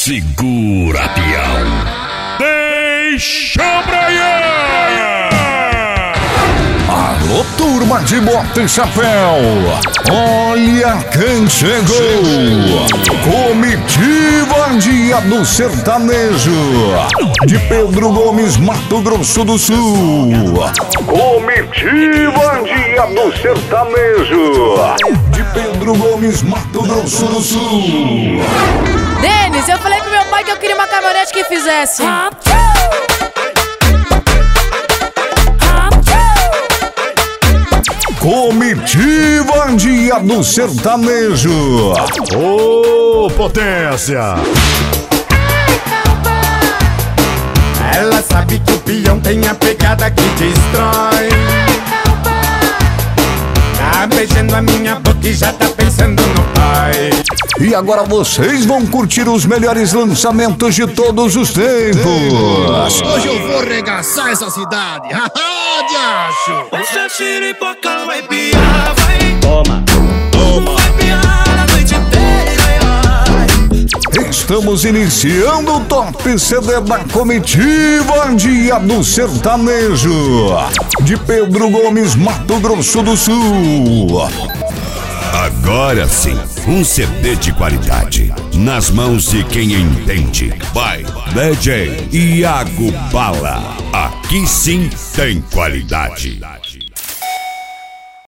Segura, peão. Deixa pra lá. Alô, turma de bota e chapéu. Olha quem chegou. Comitiva Dia do Sertanejo, de Pedro Gomes, Mato Grosso do Sul. Comitiva Dia do Sertanejo, de Pedro Gomes, Mato Grosso do Sul. Denis, eu falei pro meu pai que eu queria uma caminhonete que fizesse Comitiva Dia do Sertanejo. Ô, potência! Ela sabe que o peão tem a pegada que destrói. Tá beijando a minha boca e já tá pensando no pai. E agora vocês vão curtir os melhores lançamentos de todos os tempos. Hoje eu vou regaçar essa cidade. Haha, diacho. Essa xiripoca vai piar, vai. Toma, toma. Vai piar a noite inteira. Estamos iniciando o Top CD da Comitiva Dia do Sertanejo, de Pedro Gomes, Mato Grosso do Sul. Agora sim, um CD de qualidade, nas mãos de quem entende. Vai, DJ Iago Bala. Aqui sim tem qualidade.